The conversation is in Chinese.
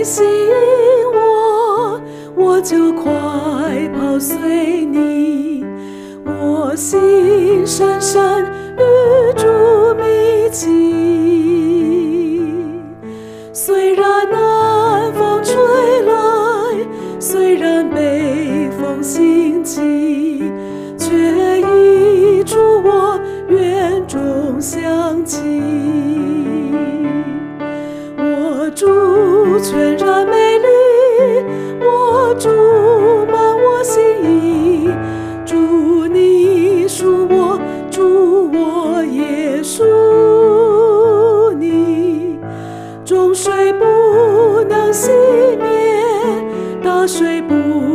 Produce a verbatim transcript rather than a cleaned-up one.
吸引我，我就快跑随你。我心深深与主密契，虽然南风吹来，虽然北风兴起，却已助我园中响起。我主全然美丽，我主满我心意，主你属我，主我也属你。众水不能熄灭，大水不